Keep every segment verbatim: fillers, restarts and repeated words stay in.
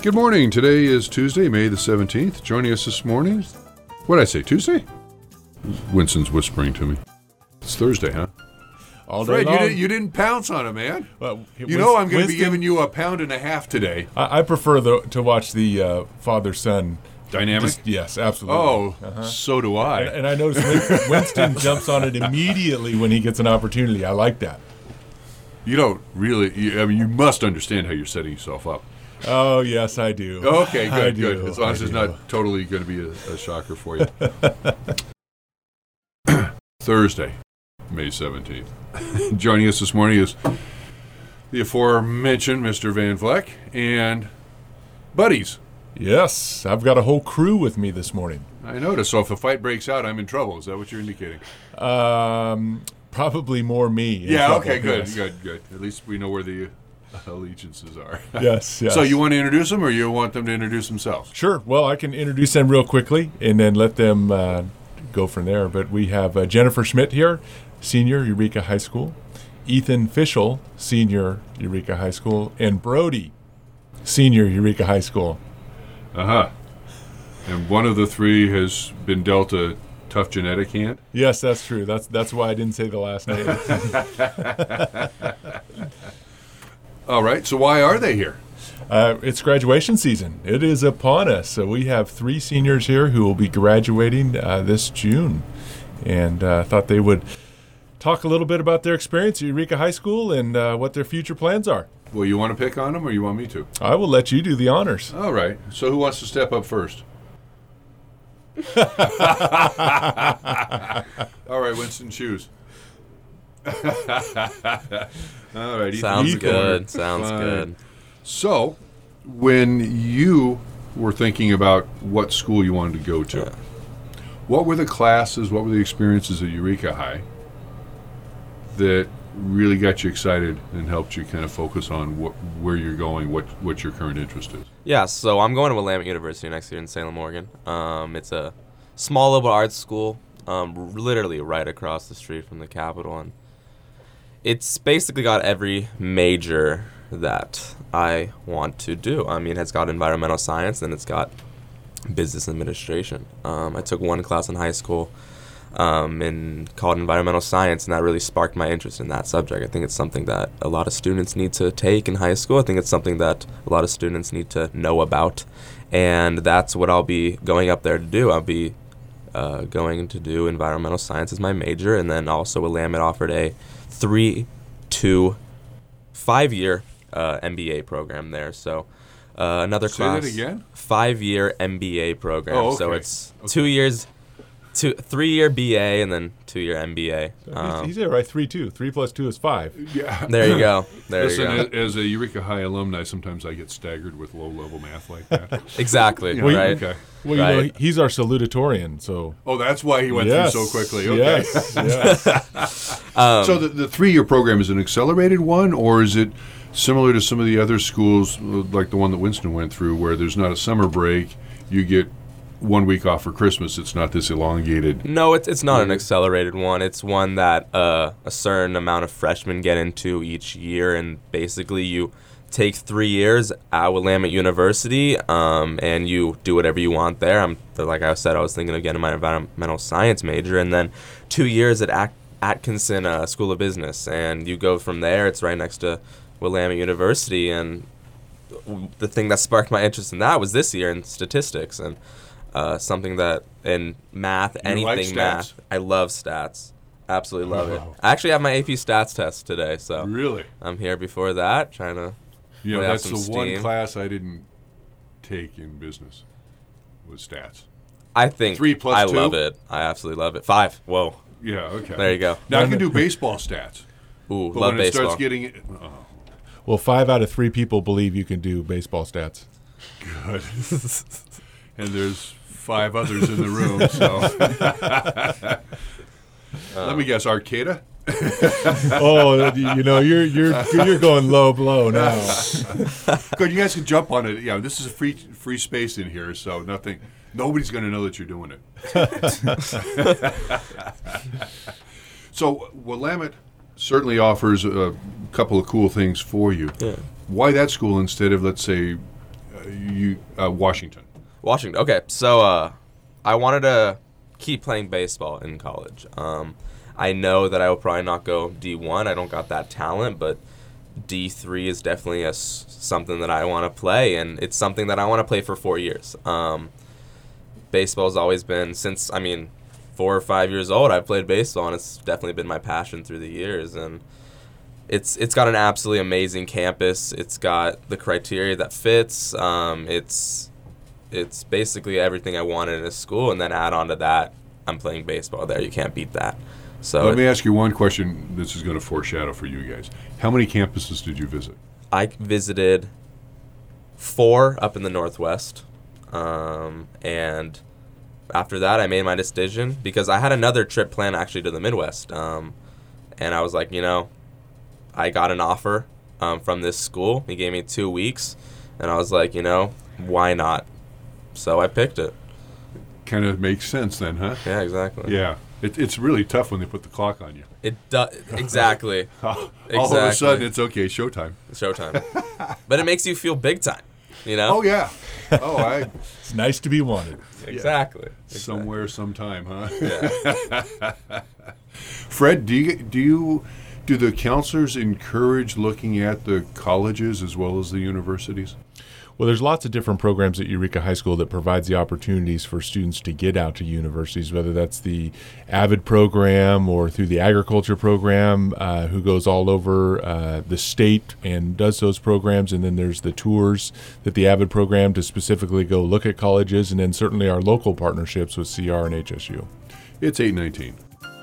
Good morning. Today is Tuesday, May the seventeenth. Joining us this morning, what did I say, Tuesday? Winston's whispering to me. It's Thursday, huh? All day Fred, long. you didn't, you didn't pounce on it, man. Well, you Winston, know I'm going to be Winston, giving you a pound and a half today. I, I prefer the, to watch the uh, father-son Dynamic? Just, yes, absolutely. Oh, uh-huh. so do I. And, and I notice Winston, Winston jumps on it immediately when he gets an opportunity. I like that. You don't really, you, I mean, you must understand how you're setting yourself up. Oh, yes, I do. Okay, good, I good. do. As long as I it's do. not totally going to be a, a shocker for you. Thursday, May seventeenth. Joining us this morning is the aforementioned Mister Van Vleck and buddies. Yes, I've got a whole crew with me this morning. I noticed. So if a fight breaks out, I'm in trouble. Is that what you're indicating? Um, probably more me. in Yeah, trouble, okay, good, yes. good, good. At least we know where the allegiances are. Yes, yes. So you want to introduce them, or you want them to introduce themselves? Sure. Well, I can introduce them real quickly and then let them uh, go from there. But we have uh, Jennifer Schmidt here, senior, Eureka High School. Ethan Fischel, senior, Eureka High School. And Brody, senior, Eureka High School. Uh-huh. And one of the three has been dealt a tough genetic hand? Yes, that's true. That's that's why I didn't say the last name. All right. So why are they here? Uh, it's graduation season. It is upon us. So we have three seniors here who will be graduating uh, this June. And I uh, thought they would talk a little bit about their experience at Eureka High School and uh, what their future plans are. Well, you want to pick on them, or you want me to? I will let you do the honors. All right. So who wants to step up first? All right, Winston, choose. All right. Ethan, Sounds you good. corner. Sounds Fine. good. So, when you were thinking about what school you wanted to go to, Yeah. what were the classes, what were the experiences at Eureka High that really got you excited and helped you kind of focus on what, where you're going, what what your current interest is? Yeah, so I'm going to Willamette University next year in Salem, Oregon. Um, it's a small liberal arts school, um, r- literally right across the street from the Capitol, and it's basically got every major that I want to do. I mean, it's got environmental science and it's got business administration. Um, I took one class in high school um, in called environmental science, and that really sparked my interest in that subject. I think it's something that a lot of students need to take in high school. I think it's something that a lot of students need to know about, and that's what I'll be going up there to do. I'll be uh, going to do environmental science as my major, and then also Willamette offered a three to five-year uh, M B A program there. So uh, another Say class. that again? Five-year M B A program. Oh, So okay. it's Okay. two years, two three-year B A and then two-year M B A. Um, he's, he's right, three, two. Three plus two is five. Yeah. there you go. There Listen, you go. a- as a Eureka High alumni, sometimes I get staggered with low-level math like that. Exactly. You know, right. Okay. Well, you know, Right. he's our salutatorian, so. Oh, that's why he went yes, through so quickly. Okay. Yes, yes. Um, So the, the three-year program is an accelerated one, or is it similar to some of the other schools, like the one that Winston went through, where there's not a summer break, you get one week off for Christmas. It's not this elongated. No, it's it's not an accelerated one. It's one that uh, a certain amount of freshmen get into each year, and basically you take three years at Willamette University, um, and you do whatever you want there. I'm like I said, I was thinking of getting my environmental science major, and then two years at At- Atkinson uh, School of Business, and you go from there. It's right next to Willamette University, and the thing that sparked my interest in that was this year in statistics and uh, something that in math, You anything like stats? math. I love stats. Absolutely love Oh. it. I actually have my A P stats test today, so Really? I'm here before that trying to. You know, Lay off that's the some one steam. class I didn't take in business was stats. I think Three plus I two? love it. I absolutely love it. Five. Whoa. Yeah, okay. There you go. Now I can do baseball stats. Ooh, But love when it baseball. starts getting... Oh, Well, five out of three people believe you can do baseball stats. good. And there's five others in the room, so... Let me guess, Arcata? Oh, you know, you're you're you're going low blow now. Good, you guys can jump on it. Yeah, this is a free free space in here, so nothing... Nobody's going to know that you're doing it. So Willamette certainly offers a couple of cool things for you. Yeah. Why that school instead of, let's say, uh, you uh, Washington. Washington. Okay, so uh, I wanted to keep playing baseball in college. Um, I know that I will probably not go D one. I don't got that talent, but D three is definitely a, something that I want to play, and it's something that I want to play for four years. Um, baseball's always been, since, I mean, four or five years old, I've played baseball, and it's definitely been my passion through the years. And it's it's got an absolutely amazing campus. It's got the criteria that fits. Um, it's it's basically everything I wanted in a school, and then add on to that, I'm playing baseball there. You can't beat that. So let me ask you one question. This is going to foreshadow for you guys. How many campuses did you visit? I visited four up in the Northwest, um, and after that, I made my decision because I had another trip planned actually to the Midwest, um, and I was like, you know, I got an offer um, from this school. He gave me two weeks, and I was like, you know, why not? So I picked it. Kind of makes sense then, huh? Yeah, exactly. Yeah. It, it's really tough when they put the clock on you. It does exactly. All exactly. of a sudden, it's okay, showtime. Showtime. But it makes you feel big time, you know? Oh, yeah. Oh, I... It's nice to be wanted. Exactly. exactly. Somewhere, sometime, huh? Yeah. Fred, do you do you do the counselors encourage looking at the colleges as well as the universities? Well, there's lots of different programs at Eureka High School that provides the opportunities for students to get out to universities, whether that's the AVID program or through the agriculture program, uh, who goes all over uh, the state and does those programs. And then there's the tours that the AVID program to specifically go look at colleges, and then certainly our local partnerships with C R and H S U. It's eight nineteen.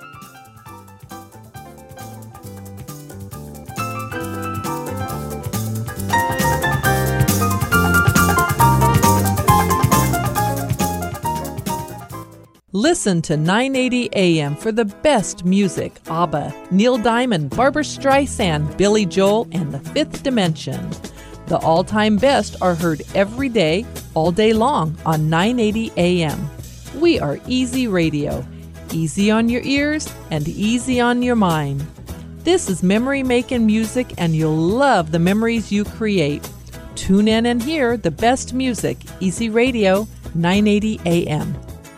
Listen to nine eighty A M for the best music. ABBA, Neil Diamond, Barbra Streisand, Billy Joel, and The Fifth Dimension. The all-time best are heard every day, all day long on nine eighty A M. We are Easy Radio. Easy on your ears and easy on your mind. This is memory-making music, and you'll love the memories you create. Tune in and hear the best music. Easy Radio, nine eighty A M.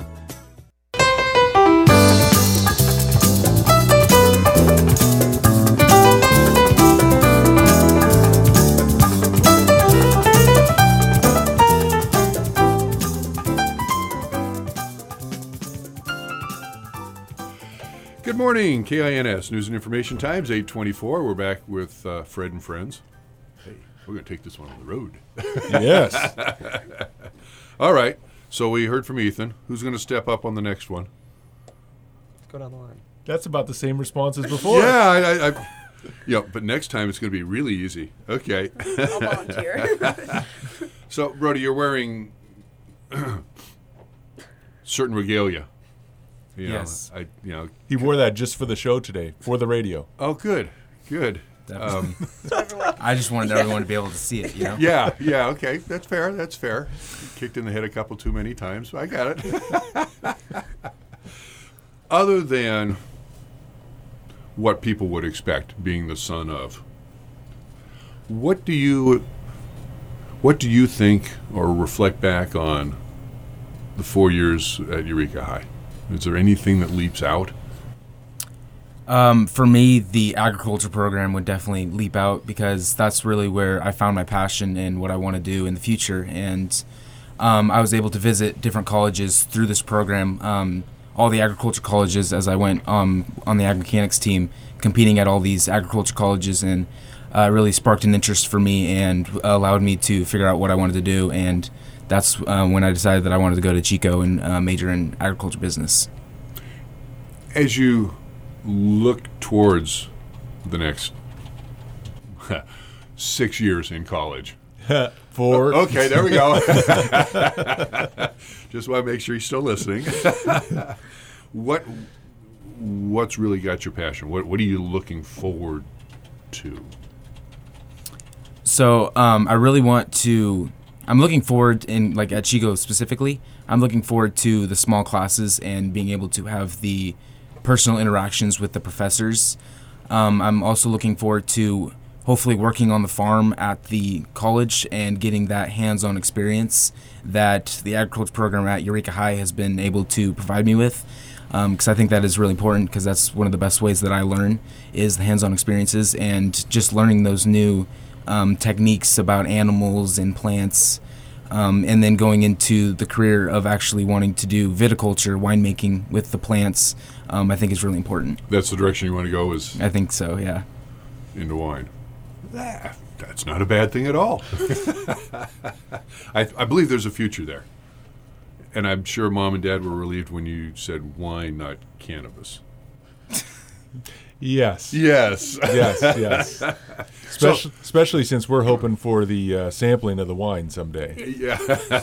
Good morning, K I N S News and Information Times, eight twenty-four. We're back with uh, Fred and friends. Hey, we're going to take this one on the road. Yes. All right. So we heard from Ethan. Who's going to step up on the next one? Go down the line. That's about the same response as before. Yeah, I, I, I, yeah, but next time it's going to be really easy. Okay. I'll volunteer. So, Brody, you're wearing certain regalia. You know, Yes. I, you know. He wore that just for the show today, for the radio. Oh, good, good. Um, I just wanted everyone to be able to see it, you know? yeah, yeah, okay, that's fair, that's fair. Kicked in the head a couple too many times. I got it. Other than what people would expect, being the son of, what do you, what do you think or reflect back on the four years at Eureka High? Is there anything that leaps out? Um, for me, the agriculture program would definitely leap out because that's really where I found my passion and what I want to do in the future. And um, I was able to visit different colleges through this program, um, all the agriculture colleges as I went um, on the ag mechanics team, competing at all these agriculture colleges, and uh, really sparked an interest for me and allowed me to figure out what I wanted to do. And that's uh, when I decided that I wanted to go to Chico and uh, major in agriculture business. As you look towards the next six years in college. For Okay, there we go. Just want to make sure you're still listening. what What's really got your passion? What What are you looking forward to? So um, I really want to. I'm looking forward in like at Chico specifically. I'm looking forward to the small classes and being able to have the personal interactions with the professors. Um, I'm also looking forward to hopefully working on the farm at the college and getting that hands-on experience that the agriculture program at Eureka High has been able to provide me with. Because um, I think that is really important, because that's one of the best ways that I learn is the hands-on experiences and just learning those new um, techniques about animals and plants, um, and then going into the career of actually wanting to do viticulture, winemaking with the plants, um, I think is really important. That's the direction you want to go, is I think so, yeah. into wine. Ah, that's not a bad thing at all. I, I believe there's a future there. And I'm sure Mom and Dad were relieved when you said wine, not cannabis. Yes. Yes. Yes, yes. Especially, So- especially since we're hoping for the uh, sampling of the wine someday. Yeah.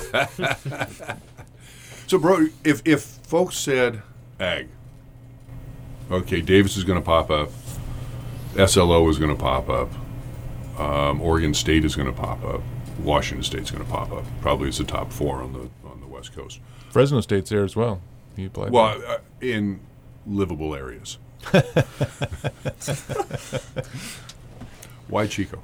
So, bro, if if folks said ag, okay, Davis is going to pop up, S L O is going to pop up, um, Oregon State is going to pop up, Washington State's going to pop up. Probably it's the top four on the on the West Coast. Fresno State's there as well. You applied Well, there. uh, in livable areas. Why Chico?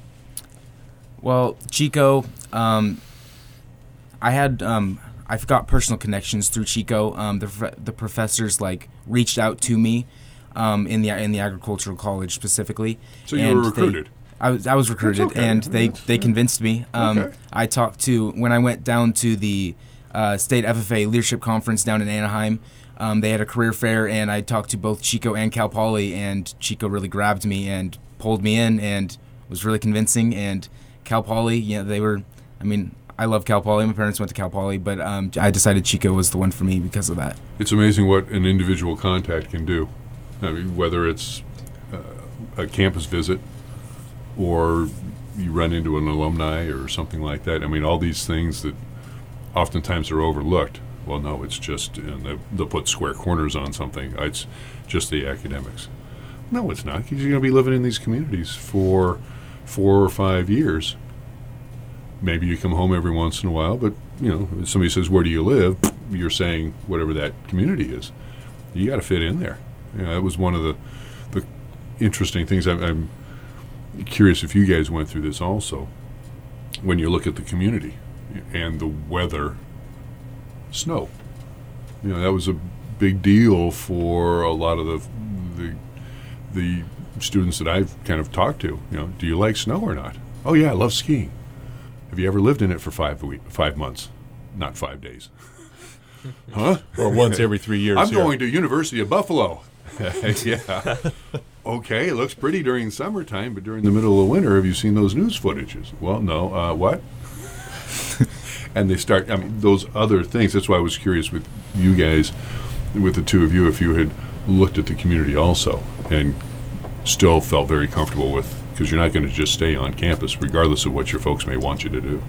Well, Chico, um, I had um, I've got personal connections through Chico. Um, the fr- the professors like reached out to me um, in the in the agricultural college specifically. So you and were they- recruited. I was I was recruited, okay. and they, That's- they convinced me. Um, Okay. I talked to when I went down to the uh, state F F A leadership conference down in Anaheim. Um, they had a career fair, and I talked to both Chico and Cal Poly, and Chico really grabbed me and pulled me in, and was really convincing. And Cal Poly, yeah, they were. I mean, I love Cal Poly. My parents went to Cal Poly, but um, I decided Chico was the one for me because of that. It's amazing what an individual contact can do. I mean, whether it's uh, a campus visit or you run into an alumni or something like that. I mean, all these things that oftentimes are overlooked. Well, no, it's just, and they, they'll put square corners on something. It's just the academics. No, it's not, because you're going to be living in these communities for four or five years. Maybe you come home every once in a while, but, you know, if somebody says, where do you live? You're saying whatever that community is. You got to fit in there. You know, that was one of the, the interesting things. I'm, I'm curious if you guys went through this also. When you look at the community and the weather, snow. You know, that was a big deal for a lot of the the the students that I've kind of talked to. You know, do you like snow or not? Oh yeah, I love skiing. Have you ever lived in it for five week, five months, not five days? Huh? Or once every three years. I'm here. going to University of Buffalo. Yeah. Okay, it looks pretty during summertime, but during the middle of winter, have you seen those news footages? Well, no. Uh, what? And they start, I mean, those other things. That's why I was curious with you guys, with the two of you, if you had looked at the community also and still felt very comfortable with, because you're not going to just stay on campus, regardless of what your folks may want you to do.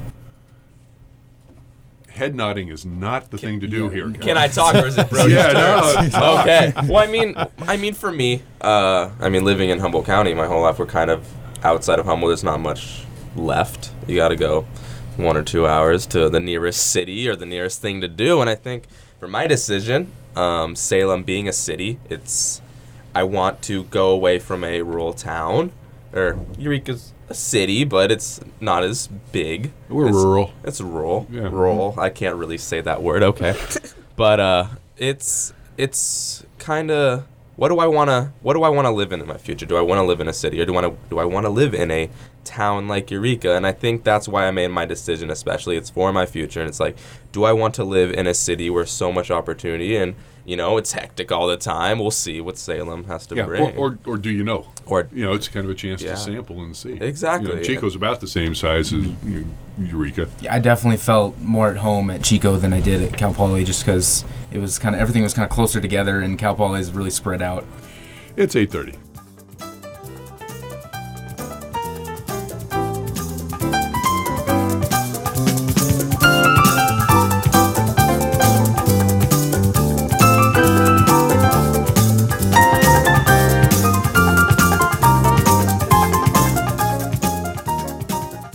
Head nodding is not the thing to do here. guys. Can I talk, or is it bro? Yeah, no. Okay. Well, I mean, I mean, for me, uh, I mean, living in Humboldt County my whole life, we're kind of outside of Humboldt. There's not much left. You got to go one or two hours to the nearest city or the nearest thing to do. And I think for my decision, um, Salem being a city, it's I want to go away from a rural town. Or Eureka's a city, but it's not as big. We're it's, rural. It's rural. Yeah. Rural. I can't really say that word. Okay. But uh, it's it's kind of what do I want to what do I want to live in in my future? Do I want to live in a city, or do I want to do I want to live in a town like Eureka? And I think that's why I made my decision. Especially, it's for my future, and it's like, do I want to live in a city where so much opportunity and you know it's hectic all the time? We'll see what Salem has to Yeah, bring. or, or or do you know? Or You know, it's kind of a chance Yeah. to sample and see. Exactly, You know, yeah. Chico's about the same size as you know, Eureka. Yeah, I definitely felt more at home at Chico than I did at Cal Poly, just because it was kind of everything was kind of closer together, and Cal Poly is really spread out. It's eight thirty.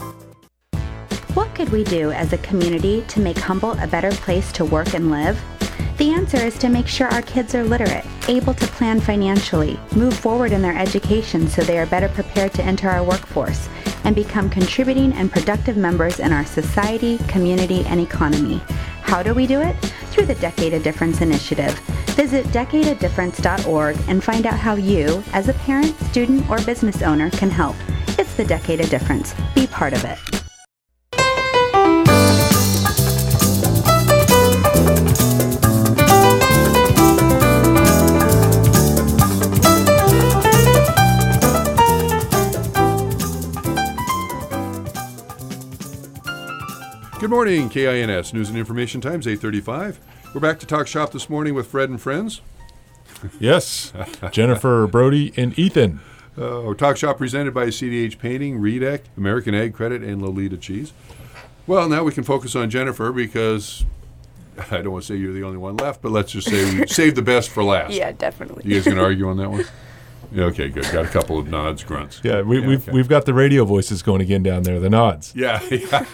What could we do as a community to make Humboldt a better place to work and live? The answer is to make sure our kids are literate, able to plan financially, move forward in their education so they are better prepared to enter our workforce, and become contributing and productive members in our society, community, and economy. How do we do it? Through the Decade of Difference initiative. Visit decade of difference dot org and find out how you, as a parent, student, or business owner, can help. It's the Decade of Difference. Be part of it. Good morning, K I N S News and Information Times, eight thirty-five. We're back to Talk Shop this morning with Fred and friends. Yes, Jennifer, Brody, and Ethan. Uh, our Talk Shop presented by C D H Painting, Redec, American Ag Credit, and Lolita Cheese. Well, now we can focus on Jennifer because I don't want to say you're the only one left, but let's just say we saved the best for last. Yeah, definitely. You guys going to argue on that one? Yeah, okay, good. Got a couple of nods, grunts. Yeah, we, Yeah, we've okay. we've got the radio voices going again down there, the nods. Yeah, yeah.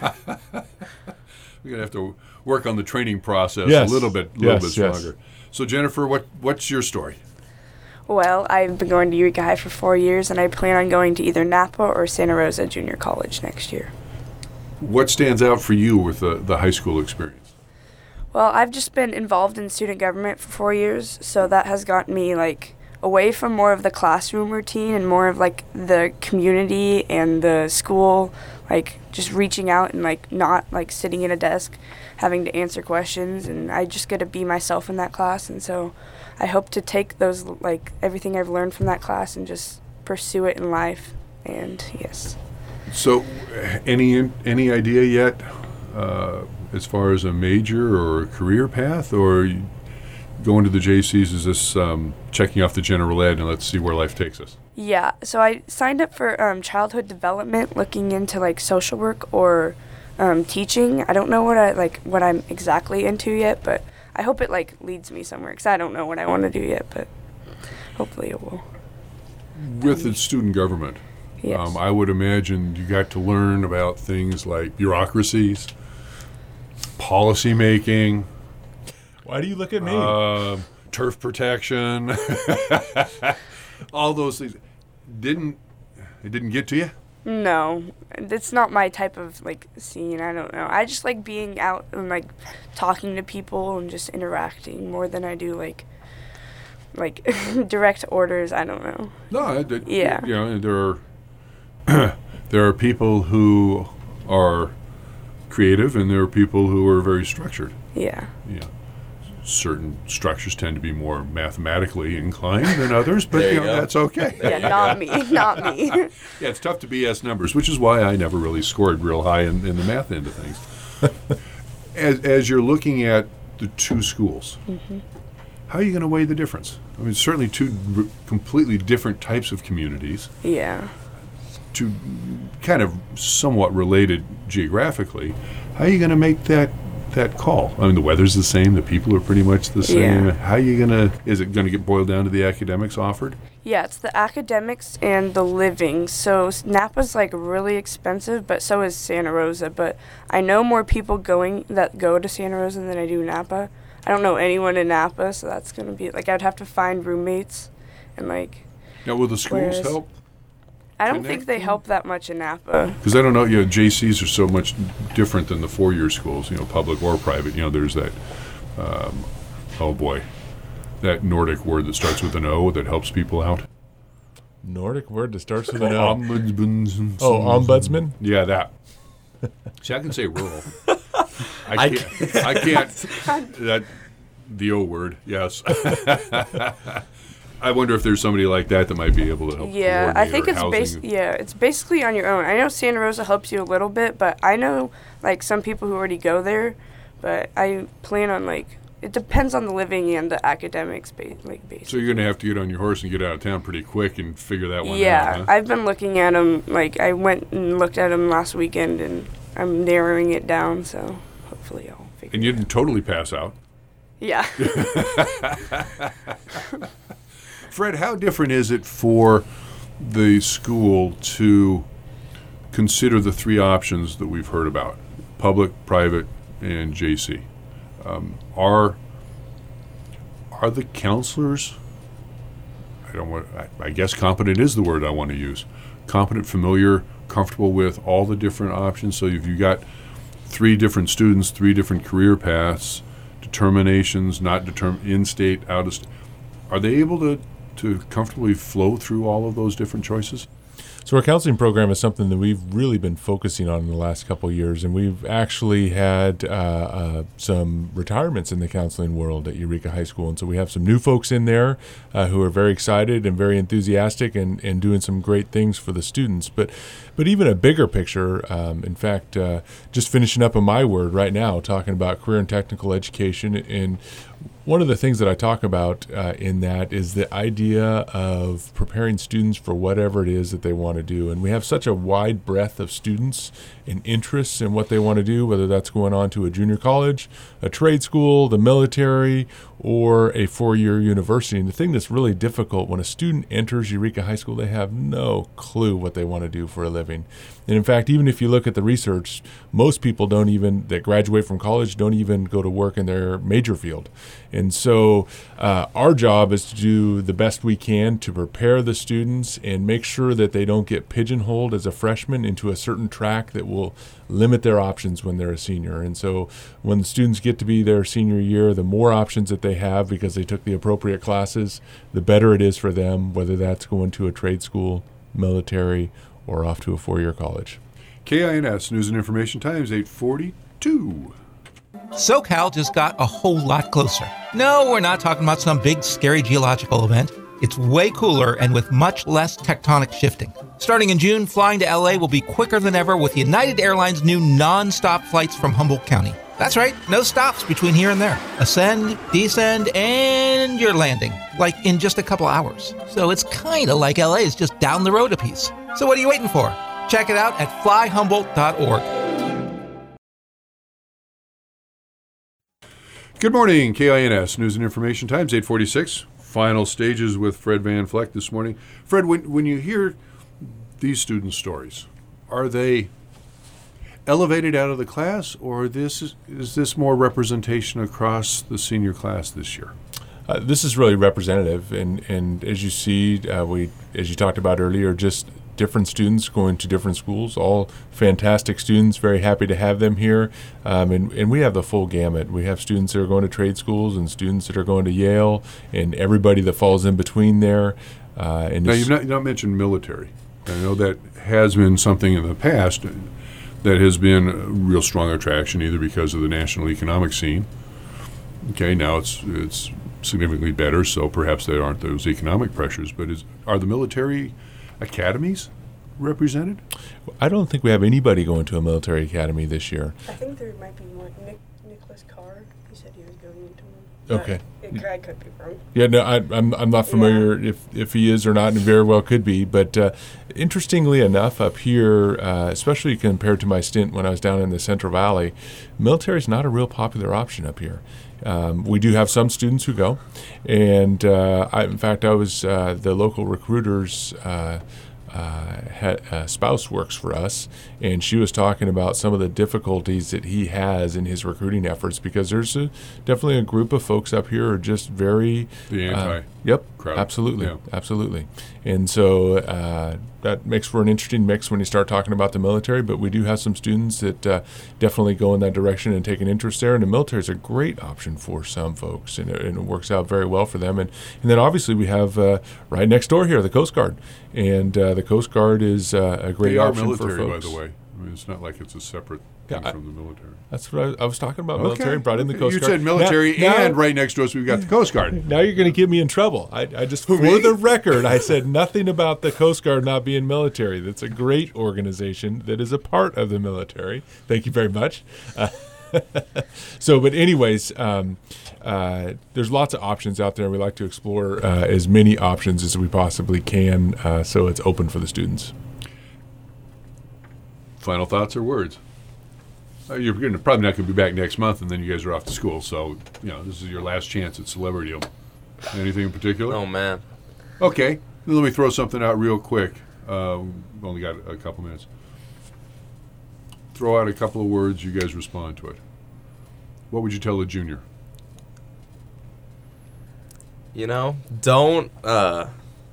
We're gonna have to work on the training process Yes. a little bit, a little Yes, bit yes. stronger. So, Jennifer, what what's your story? Well, I've been going to Eureka High for four years, and I plan on going to either Napa or Santa Rosa Junior College next year. What stands out for you with the, the high school experience? Well, I've just been involved in student government for four years, so that has gotten me, like, away from more of the classroom routine and more of, like, the community and the school, like, just reaching out and, like, not, like, sitting at a desk having to answer questions, and I just get to be myself in that class, and so I hope to take those, like, everything I've learned from that class and just pursue it in life, and yes. So, any any idea yet uh, as far as a major or a career path, or you going to the J Cs, is this um, checking off the general ed and let's see where life takes us? Yeah, so I signed up for um, childhood development, looking into like social work or um, teaching. I don't know what I like what I'm exactly into yet, but I hope it like leads me somewhere because I don't know what I want to do yet, but hopefully it will. With the student government, Yes. um, I would imagine you got to learn about things like bureaucracies, policy making, Why do you look at me? um, turf protection, all those things. Didn't it didn't get to you? No, it's not my type of like scene. I don't know. I just like being out and like talking to people and just interacting more than I do like like direct orders. I don't know. No, it, it, Yeah. You know, there are there are people who are creative, and there are people who are very structured. Yeah. Yeah, certain structures tend to be more mathematically inclined than others, but There you you know go. that's okay. Yeah, not me. Not me. Yeah, it's tough to B S numbers, which is why I never really scored real high in, in the math end of things. as, as you're looking at the two schools, Mm-hmm. how are you going to weigh the difference? I mean, certainly two r- completely different types of communities, Yeah. two kind of somewhat related geographically. How are you going to make that that call? I mean, the weather's the same, the people are pretty much the same. Yeah. How are you going to, is it going to get boiled down to the academics offered? Yeah, it's the academics and the living. So s- Napa's like really expensive, but so is Santa Rosa. But I know more people going that go to Santa Rosa than I do Napa. I don't know anyone in Napa, so that's gonna be like I'd have to find roommates, and like Now, will the schools Whereas- help? I don't Connect think they them? help that much in Napa. Because I don't know, you know, J Cs are so much different than the four-year schools, you know, public or private. You know, there's that, um, oh boy, that Nordic word that starts with an O that helps people out. Nordic word that starts with an O. Ombudsman. Oh, ombudsman? Yeah, that. See, I can say rural. I can't. I can't. That the O word. Yes. I wonder if there's somebody like that that might be able to help. Yeah, I coordinate think or it's housing. bas- yeah, it's basically on your own. I know Santa Rosa helps you a little bit, but I know like some people who already go there, but I plan on like it depends on the living and the academics ba- like basically. So you're going to have to get on your horse and get out of town pretty quick and figure that one Yeah, out. Huh? I've been looking at them. Like I went and looked at them last weekend, and I'm narrowing it down. So hopefully I'll figure. And you didn't totally pass out. Yeah. Fred, how different is it for the school to consider the three options that we've heard about, public, private, and J C? Um, are are the counselors, I don't want, I, I guess competent is the word I want to use, competent, familiar, comfortable with all the different options? So if you got three different students, three different career paths, determinations, not determined, in-state, out-of-state, are they able to, to comfortably flow through all of those different choices? So our counseling program is something that we've really been focusing on in the last couple of years, and we've actually had uh, uh, some retirements in the counseling world at Eureka High School, and so we have some new folks in there uh, who are very excited and very enthusiastic and, and doing some great things for the students. But but even a bigger picture, um, in fact, uh, just finishing up on my word right now, talking about career and technical education, and one of the things that I talk about uh, in that is the idea of preparing students for whatever it is that they want to do. And we have such a wide breadth of students and interests in what they want to do, whether that's going on to a junior college, a trade school, the military, or a four-year university. And the thing that's really difficult when a student enters Eureka High School, they have no clue what they want to do for a living. And in fact, even if you look at the research, most people don't even, that graduate from college, don't even go to work in their major field. And so uh, our job is to do the best we can to prepare the students and make sure that they don't get pigeonholed as a freshman into a certain track that will limit their options when they're a senior. And so when the students get to be their senior year, the more options that they have because they took the appropriate classes, the better it is for them, whether that's going to a trade school, military, or off to a four-year college. K I N S News and Information Times, eight forty-two. SoCal just got a whole lot closer. No, we're not talking about some big, scary geological event. It's way cooler and with much less tectonic shifting. Starting in June, flying to L A will be quicker than ever with United Airlines' new non-stop flights from Humboldt County. That's right, no stops between here and there. Ascend, descend, and you're landing, like in just a couple hours. So it's kind of like L A is just down the road a piece. So what are you waiting for? Check it out at fly humboldt dot org. Good morning, K I N S News and Information Times, eight forty-six. Final stages with Fred Van Fleck this morning. Fred, when, when you hear these student stories, are they elevated out of the class, or this is, is this more representation across the senior class this year? Uh, this is really representative, and, and as you see, uh, we as you talked about earlier, just different students going to different schools, all fantastic students, very happy to have them here. Um, and, and we have the full gamut. We have students that are going to trade schools and students that are going to Yale and everybody that falls in between there. Uh, and now, you've not, you've not mentioned military. I know that has been something in the past that has been a real strong attraction, either because of the national economic scene. Okay, now it's it's significantly better, so perhaps there aren't those economic pressures. But is are the military academies represented? I don't think we have anybody going to a military academy this year. I think there might be more. Nick, Nicholas Carr, he said he was going into one. Okay. It, I could be wrong. Yeah, no, I, I'm I'm not familiar Yeah. if, if he is or not, and very well could be. But uh, interestingly enough, up here, uh, especially compared to my stint when I was down in the Central Valley, military is not a real popular option up here. Um, we do have some students who go, and uh, I, in fact, I was uh, the local recruiter's uh, uh, ha- uh, spouse works for us, and she was talking about some of the difficulties that he has in his recruiting efforts because there's a, definitely a group of folks up here who are just very The anti. Uh, yep, crowd. absolutely, Yeah. absolutely, and so uh, that makes for an interesting mix when you start talking about the military. But we do have some students that uh, definitely go in that direction and take an interest there, and the military is a great option for some folks, and it, and it works out very well for them. And and then obviously we have uh, right next door here the Coast Guard, and uh, the Coast Guard is uh, a great They are option military, for folks. by the way. I mean, it's not like it's a separate Yeah, thing I- from the military. That's what I, I was talking about. Military brought in the Okay. Coast You Guard. said military, Now- now- and right next to us we've got the Coast Guard. Now you're going to get me in trouble. I, I just, Who, for me? the record, I said nothing about the Coast Guard not being military. That's a great organization that is a part of the military. Thank you very much. Uh, so, but anyways, um, uh, there's lots of options out there. We like to explore uh, as many options as we possibly can, uh, so it's open for the students. Final thoughts or words? Uh, you're gonna, probably not going to be back next month, and then you guys are off to school. So, you know, this is your last chance at Celebrity. Anything in particular? Oh man. Okay. Let me throw something out real quick. Uh, we've only got a couple minutes. Throw out a couple of words. You guys respond to it. What would you tell a junior? you know, don't uh,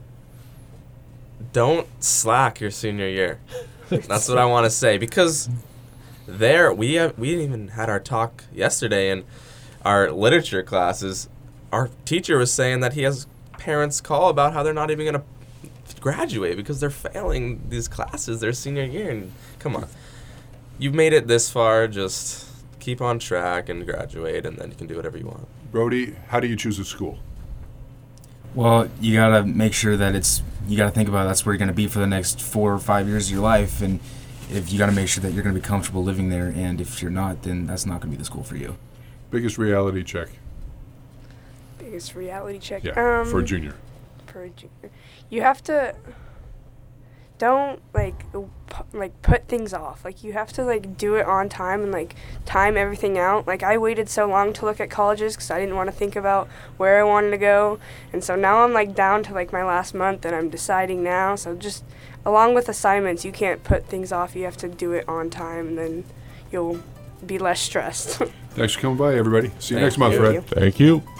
don't slack your senior year. That's what I want to say, because there we have, we even had our talk yesterday in our literature classes. Our teacher was saying that he has parents call about how they're not even going to graduate because they're failing these classes their senior year. And come on, you've made it this far. Just keep on track and graduate, and then you can do whatever you want. Brody, how do you choose a school? Well, you gotta make sure that it's, you gotta think about that's where you're gonna be for the next four or five years of your life, and if you gotta make sure that you're gonna be comfortable living there, and if you're not, then that's not gonna be the school for you. Biggest reality check? Biggest reality check. Yeah, um, for a junior. For a junior, you have to don't like pu- like put things off. Like you have to like do it on time and like time everything out. Like I waited so long to look at colleges because I didn't want to think about where I wanted to go, and so now I'm like down to like my last month and I'm deciding now. So just along with assignments, you can't put things off. You have to do it on time, and then you'll be less stressed. Thanks for coming by, everybody. See you Thank next month, you. Fred. Thank you.